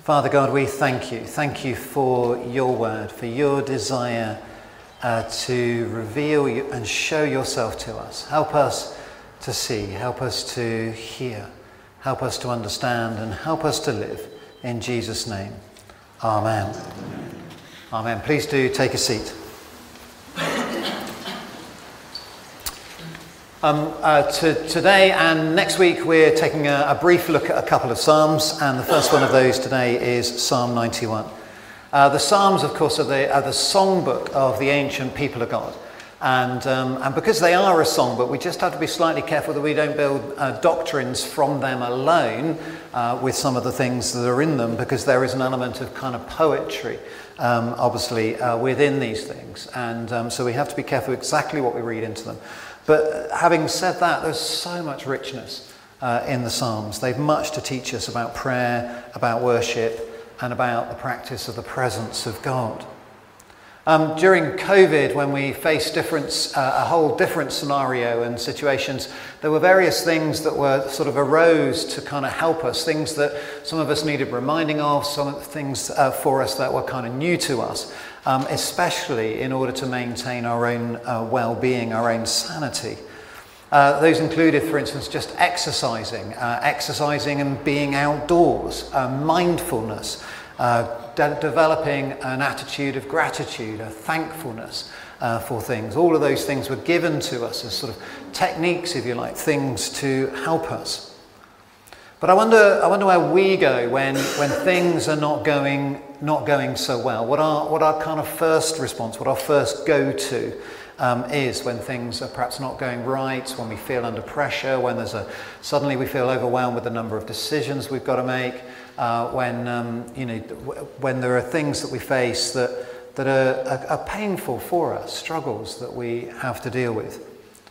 Father God, we thank you. Thank you for your word, for your desire to reveal you and show yourself to us. Help us to see, help us to hear, help us to understand, and help us to live. In Jesus' name, amen. Amen. Please do take a seat. Today and next week we're taking a brief look at a couple of Psalms, and the first one of those today is Psalm 91. The Psalms, of course, are the songbook of the ancient people of God. And because they are a songbook, we just have to be slightly careful that we don't build doctrines from them alone with some of the things that are in them, because there is an element of kind of poetry, obviously, within these things. And so we have to be careful exactly what we read into them. But having said that, there's so much richness in the Psalms. They've much to teach us about prayer, about worship, and about the practice of the presence of God. During COVID, when we faced a whole different scenario and situations, there were various things that were sort of arose to kind of help us, things that some of us needed reminding of, some of the things for us that were kind of new to us, especially in order to maintain our own well-being, our own sanity. Those included, for instance, just exercising and being outdoors, mindfulness, developing an attitude of gratitude, a thankfulness for things. All of those things were given to us as sort of techniques, if you like, things to help us. But I wonder where we go when things are not going so well. What our kind of first response, what our first go-to is when things are perhaps not going right, when we feel under pressure, when suddenly we feel overwhelmed with the number of decisions we've got to make, when there are things that we face that are painful for us, struggles that we have to deal with.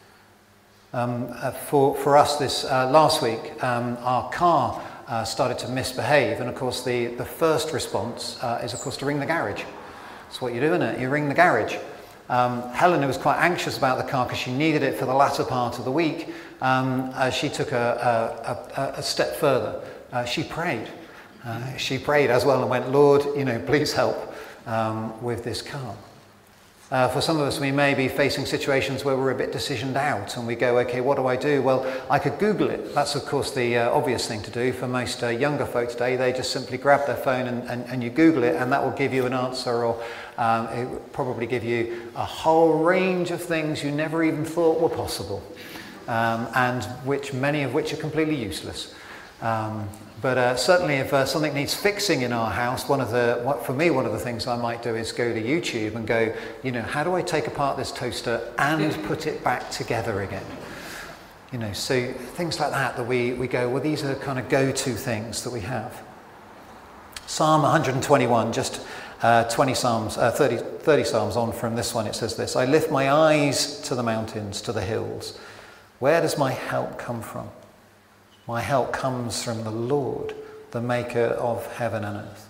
For us this last week, our car started to misbehave, and of course the first response is of course to ring the garage. That's what you do, isn't it? You ring the garage. Helen, who was quite anxious about the car because she needed it for the latter part of the week, she took a step further. She prayed. She prayed as well and went, Lord, please help with this car. For some of us, we may be facing situations where we're a bit decisioned out and we go, okay, what do I do? Well, I could Google it. That's, of course, the obvious thing to do. For most younger folk today, they just simply grab their phone and you Google it, and that will give you an answer, or it will probably give you a whole range of things you never even thought were possible, and many of which are completely useless. But certainly if something needs fixing in our house, one of the things I might do is go to YouTube and go, how do I take apart this toaster and put it back together again? So things like that we go, well, these are kind of go-to things that we have. Psalm 121, just 30 Psalms on from this one, it says this: I lift my eyes to the mountains, to the hills. Where does my help come from? My help comes from the Lord, the maker of heaven and earth.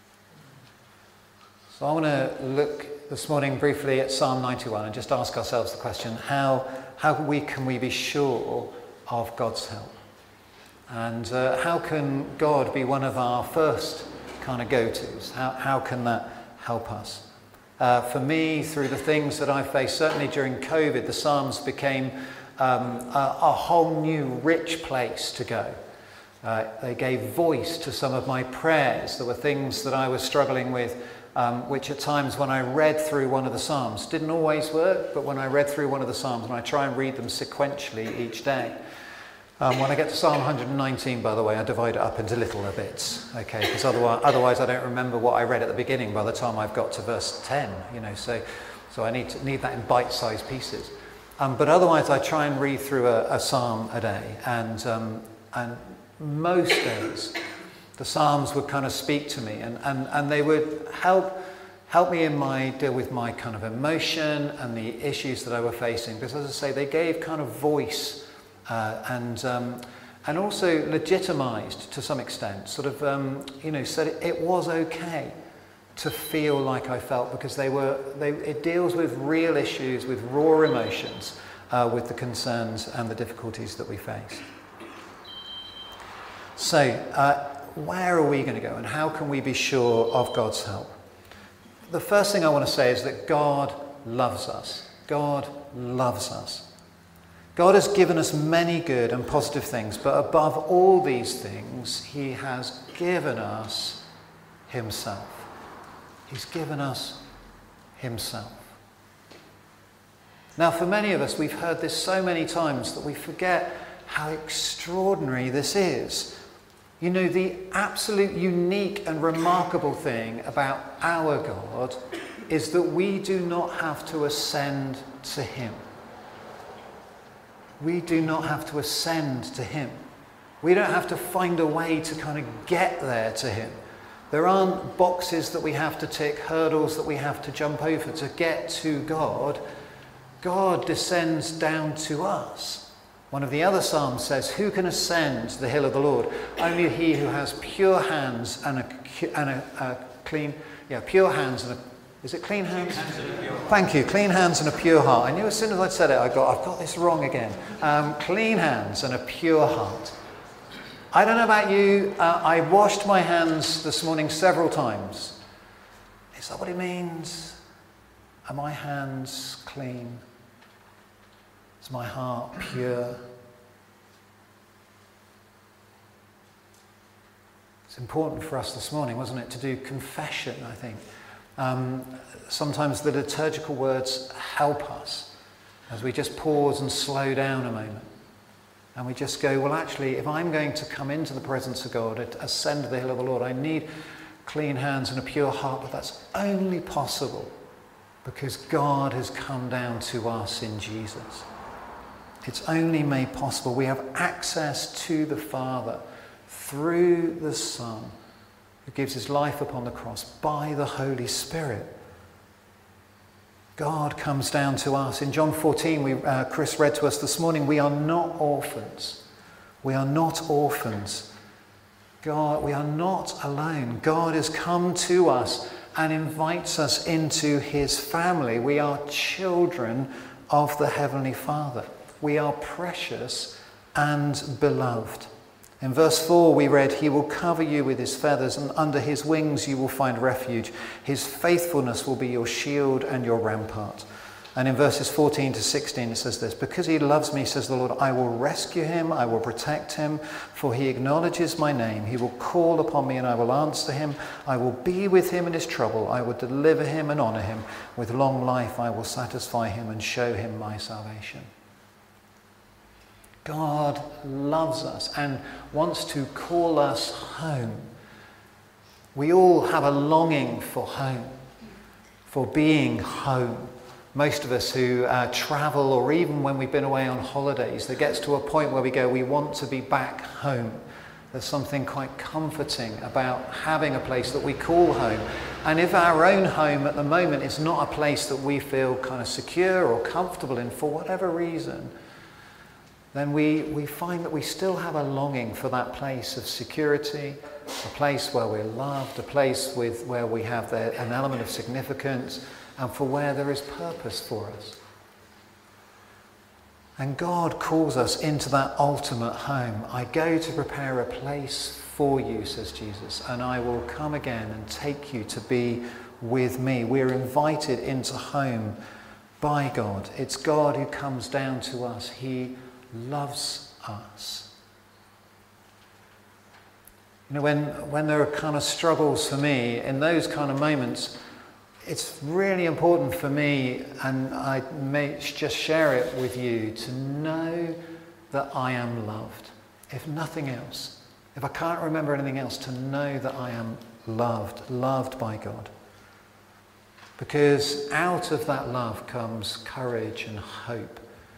So I want to look this morning briefly at Psalm 91 and just ask ourselves the question, how can we be sure of God's help? And how can God be one of our first kind of go-tos? How can that help us? For me, through the things that I faced, certainly during COVID, the Psalms became a whole new rich place to go. They gave voice to some of my prayers. There were things that I was struggling with, which at times when I read through one of the Psalms, didn't always work, but when I read through one of the Psalms, and I try and read them sequentially each day. When I get to Psalm 119, by the way, I divide it up into little bits, okay? Because otherwise I don't remember what I read at the beginning by the time I've got to verse 10, so I need that in bite-sized pieces. But otherwise, I try and read through a psalm a day, and most days, the psalms would kind of speak to me, and they would help me deal with my kind of emotion and the issues that I were facing. Because, as I say, they gave kind of voice and also legitimized to some extent, sort of said it was okay to feel like I felt, because it deals with real issues, with raw emotions, with the concerns and the difficulties that we face. So where are we going to go and how can we be sure of God's help? The first thing I want to say is that God loves us. God loves us. God has given us many good and positive things, but above all these things, he has given us himself. He's given us himself. Now, for many of us, we've heard this so many times that we forget how extraordinary this is. You know, the absolute unique and remarkable thing about our God is that we do not have to ascend to him. We do not have to ascend to him. We don't have to find a way to kind of get there to him. There aren't boxes that we have to tick, hurdles that we have to jump over to get to God. God descends down to us. One of the other psalms says, "Who can ascend the hill of the Lord? Only he who has pure hands and a clean, pure hands and a, is it clean hands? Thank you, clean hands and a pure heart." I knew as soon as I said it, I've got this wrong again. Clean hands and a pure heart. I don't know about you, I washed my hands this morning several times. Is that what it means? Are my hands clean? Is my heart pure? It's important for us this morning, wasn't it, to do confession, I think. Sometimes the liturgical words help us as we just pause and slow down a moment. And we just go, well, actually, if I'm going to come into the presence of God, ascend to the hill of the Lord, I need clean hands and a pure heart, but that's only possible because God has come down to us in Jesus. It's only made possible. We have access to the Father through the Son who gives his life upon the cross by the Holy Spirit. God comes down to us. In John 14, Chris read to us this morning, we are not orphans. We are not orphans. God, we are not alone. God has come to us and invites us into his family. We are children of the Heavenly Father. We are precious and beloved. In verse 4 we read, "He will cover you with his feathers, and under his wings you will find refuge. His faithfulness will be your shield and your rampart." And in verses 14 to 16 it says this, "Because he loves me, says the Lord, I will rescue him, I will protect him, for he acknowledges my name. He will call upon me and I will answer him. I will be with him in his trouble. I will deliver him and honor him. With long life I will satisfy him and show him my salvation." God loves us and wants to call us home. We all have a longing for home, for being home. Most of us who travel, or even when we've been away on holidays, there gets to a point where we go, we want to be back home. There's something quite comforting about having a place that we call home. And if our own home at the moment is not a place that we feel kind of secure or comfortable in for whatever reason, then we find that we still have a longing for that place of security, a place where we're loved, a place where we have an element of significance, and for where there is purpose for us. And God calls us into that ultimate home. "I go to prepare a place for you," says Jesus, "and I will come again and take you to be with me." We're invited into home by God. It's God who comes down to us. He loves us. You know, when there are kind of struggles for me, in those kind of moments, it's really important for me, and I may just share it with you, to know that I am loved. If nothing else, if I can't remember anything else, to know that I am loved by God. Because out of that love comes courage and hope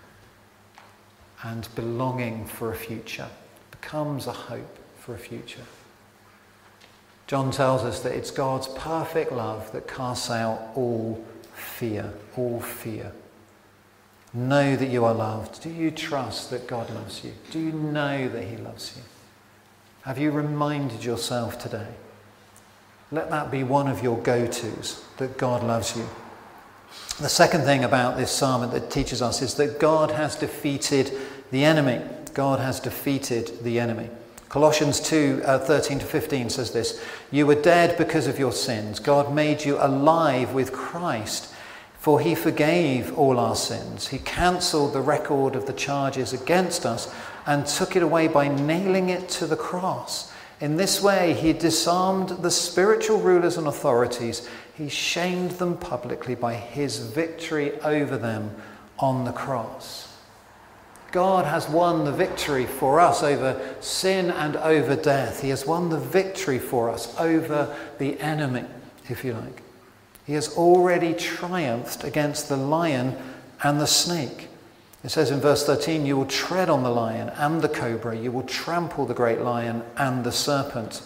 and belonging for a future. It becomes a hope for a future. John tells us that it's God's perfect love that casts out all fear, all fear. Know that you are loved. Do you trust that God loves you? Do you know that he loves you? Have you reminded yourself today? Let that be one of your go-tos, that God loves you. The second thing about this psalm that teaches us is that God has defeated the enemy. God has defeated the enemy. Colossians 2:13-15 says this: "You were dead because of your sins. God made you alive with Christ, for he forgave all our sins. He cancelled the record of the charges against us and took it away by nailing it to the cross. In this way, he disarmed the spiritual rulers and authorities. He shamed them publicly by his victory over them on the cross." God has won the victory for us over sin and over death. He has won the victory for us over the enemy, if you like. He has already triumphed against the lion and the snake. It says in verse 13, "You will tread on the lion and the cobra. You will trample the great lion and the serpent."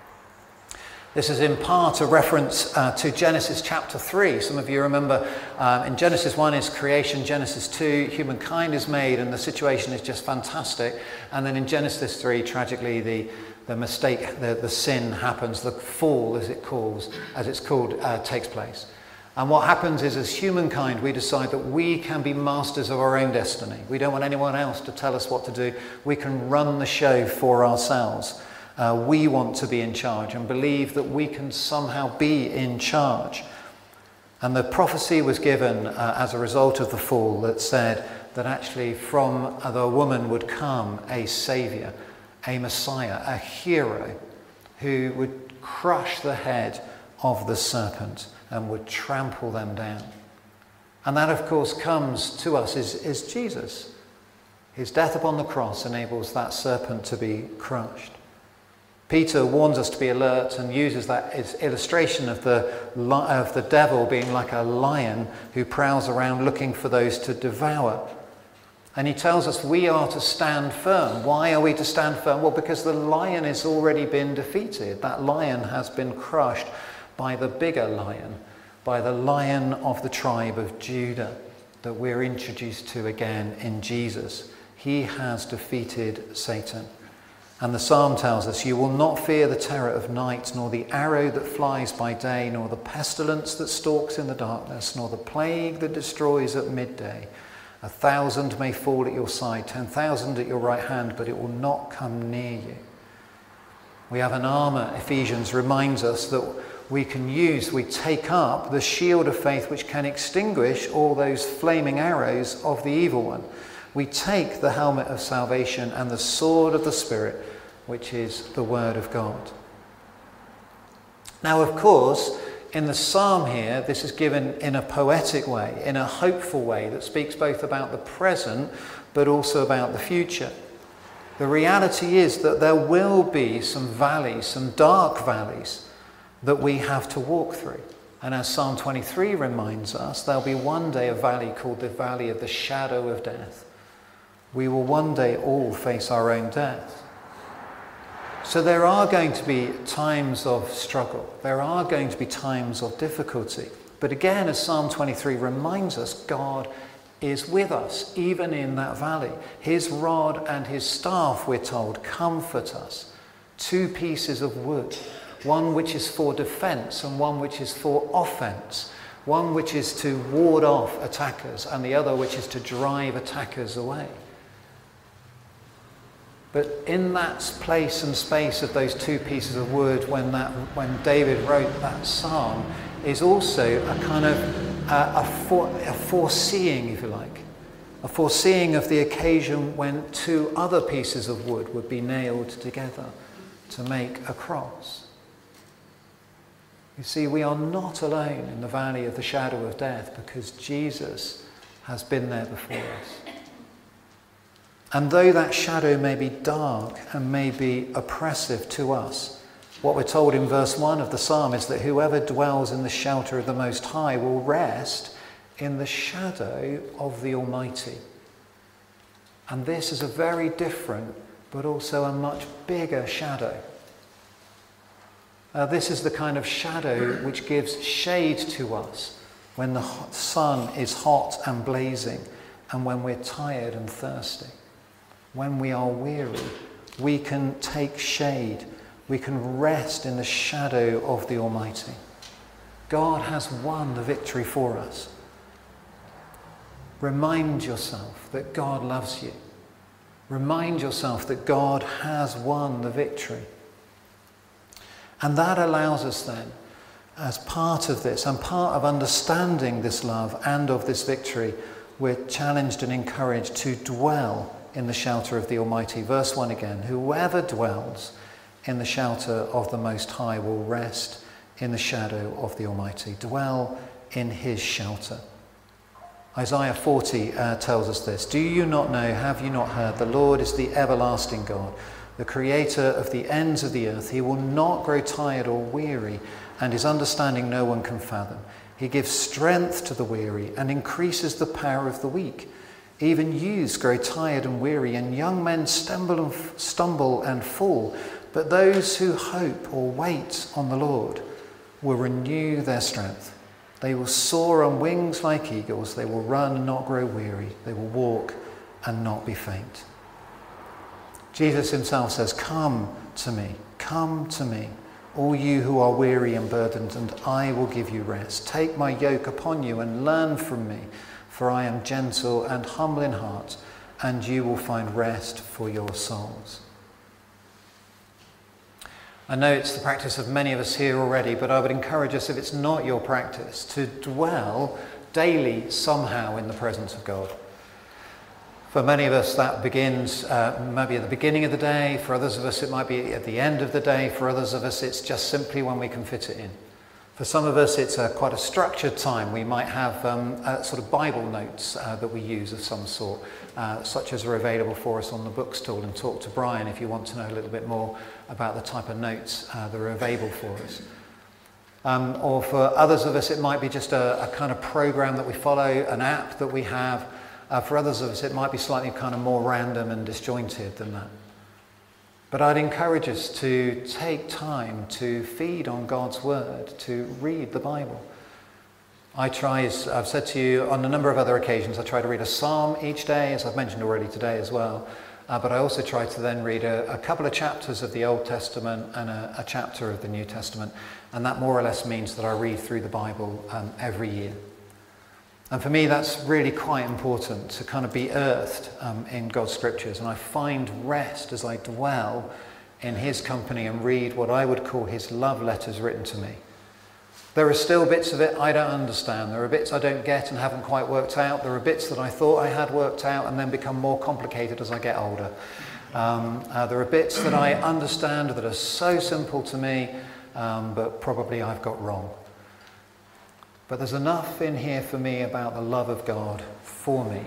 This is in part a reference to Genesis chapter 3. Some of you remember in Genesis 1 is creation, Genesis 2, humankind is made and the situation is just fantastic. And then in Genesis 3, tragically, the mistake, the sin happens, the fall as it's called, takes place. And what happens is, as humankind, we decide that we can be masters of our own destiny. We don't want anyone else to tell us what to do. We can run the show for ourselves. We want to be in charge and believe that we can somehow be in charge. And the prophecy was given as a result of the fall that said that actually from the woman would come a saviour, a Messiah, a hero who would crush the head of the serpent and would trample them down. And that, of course, comes to us is Jesus. His death upon the cross enables that serpent to be crushed. Peter warns us to be alert and uses that as illustration of the devil being like a lion who prowls around looking for those to devour. And he tells us we are to stand firm. Why are we to stand firm? Well, because the lion has already been defeated. That lion has been crushed by the bigger lion, by the Lion of the tribe of Judah that we're introduced to again in Jesus. He has defeated Satan. And the psalm tells us, "You will not fear the terror of night, nor the arrow that flies by day, nor the pestilence that stalks in the darkness, nor the plague that destroys at midday. 1,000 may fall at your side, 10,000 at your right hand, but it will not come near you." We have an armour, Ephesians reminds us, that we take up the shield of faith which can extinguish all those flaming arrows of the evil one. We take the helmet of salvation and the sword of the Spirit, which is the Word of God. Now, of course, in the psalm here, this is given in a poetic way, in a hopeful way that speaks both about the present but also about the future. The reality is that there will be some valleys, some dark valleys that we have to walk through. And as Psalm 23 reminds us, there'll be one day a valley called the valley of the shadow of death. We will one day all face our own death. So there are going to be times of struggle. There are going to be times of difficulty. But again, as Psalm 23 reminds us, God is with us, even in that valley. His rod and his staff, we're told, comfort us. 2 pieces of wood, one which is for defense and one which is for offense. One which is to ward off attackers and the other which is to drive attackers away. But in that place and space of those 2 pieces of wood, when David wrote that psalm, is also a kind of a foreseeing, if you like, a foreseeing of the occasion when 2 other pieces of wood would be nailed together to make a cross. You see, we are not alone in the valley of the shadow of death because Jesus has been there before us. And though that shadow may be dark and may be oppressive to us, what we're told in verse 1 of the psalm is that whoever dwells in the shelter of the Most High will rest in the shadow of the Almighty. And this is a very different but also a much bigger shadow. This is the kind of shadow which gives shade to us when the sun is hot and blazing and when we're tired and thirsty. When we are weary, we can take shade. We can rest in the shadow of the Almighty. God has won the victory for us. Remind yourself that God loves you. Remind yourself that God has won the victory. And that allows us then, as part of this and part of understanding this love and of this victory, we're challenged and encouraged to dwell in the shelter of the Almighty. Verse 1 again, whoever dwells in the shelter of the Most High will rest in the shadow of the Almighty. Dwell in his shelter. Isaiah 40 tells us this. Do you not know, have you not heard? The Lord is the everlasting God, the creator of the ends of the earth. He will not grow tired or weary, and his understanding no one can fathom. He gives strength to the weary and increases the power of the weak. Even youths grow tired and weary, and young men stumble and fall. But those who hope or wait on the Lord will renew their strength. They will soar on wings like eagles. They will run and not grow weary. They will walk and not be faint. Jesus himself says, come to me, all you who are weary and burdened, and I will give you rest. Take my yoke upon you and learn from me, for I am gentle and humble in heart, and you will find rest for your souls. I know it's the practice of many of us here already, but I would encourage us, if it's not your practice, to dwell daily somehow in the presence of God. For many of us that begins maybe at the beginning of the day. For others of us it might be at the end of the day. For others of us it's just simply when we can fit it in. For some of us it's quite a structured time. We might have sort of Bible notes that we use of some sort, such as are available for us on the book stall, and talk to Brian if you want to know a little bit more about the type of notes that are available for us. Or for others of us it might be just a kind of program that we follow, an app that we have. For others of us it might be slightly kind of more random and disjointed than that. But I'd encourage us to take time to feed on God's word, to read the Bible. I try, as I've said to you on a number of other occasions, I try to read a psalm each day, as I've mentioned already today as well. But I also try to then read a couple of chapters of the Old Testament and a chapter of the New Testament. And that more or less means that I read through the Bible every year. And for me, that's really quite important, to kind of be earthed in God's scriptures. And I find rest as I dwell in his company and read what I would call his love letters written to me. There are still bits of it I don't understand. There are bits I don't get and haven't quite worked out. There are bits that I thought I had worked out and then become more complicated as I get older. There are bits that I understand that are so simple to me, but probably I've got wrong. But there's enough in here for me about the love of God for me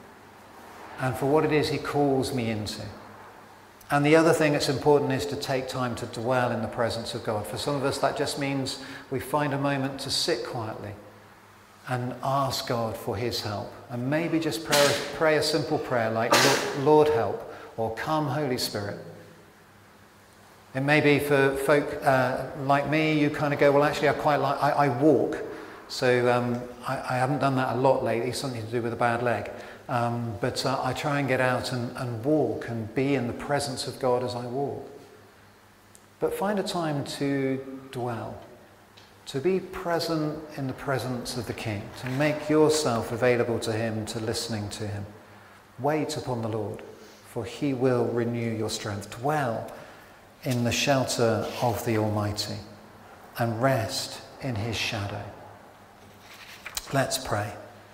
and for what it is he calls me into. And the other thing that's important is to take time to dwell in the presence of God. For some of us that just means we find a moment to sit quietly and ask God for his help. And maybe just pray a simple prayer like, Lord help, or come Holy Spirit. It may be for folk like me, you kind of go, well actually I walk. So I haven't done that a lot lately, something to do with a bad leg. But I try and get out and walk and be in the presence of God as I walk. But find a time to dwell, to be present in the presence of the King, to make yourself available to him, to listening to him. Wait upon the Lord, for he will renew your strength. Dwell in the shelter of the Almighty and rest in his shadow. Let's pray.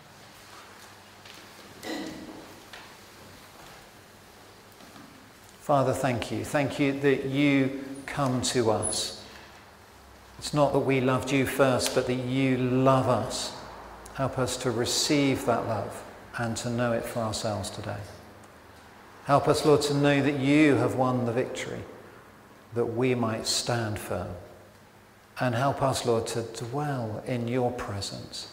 Father, thank you. Thank you that you come to us. It's not that we loved you first, but that you love us. Help us to receive that love and to know it for ourselves today. Help us, Lord, to know that you have won the victory, that we might stand firm. And help us, Lord, to dwell in your presence,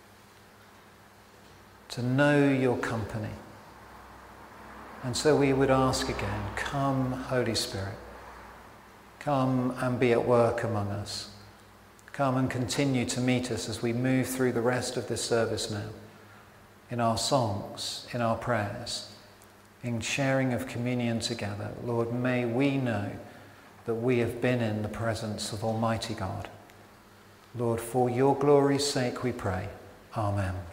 to know your company. And so we would ask again, come Holy Spirit, come and be at work among us. Come and continue to meet us as we move through the rest of this service now, in our songs, in our prayers, in sharing of communion together. Lord, may we know that we have been in the presence of Almighty God. Lord, for your glory's sake we pray. Amen.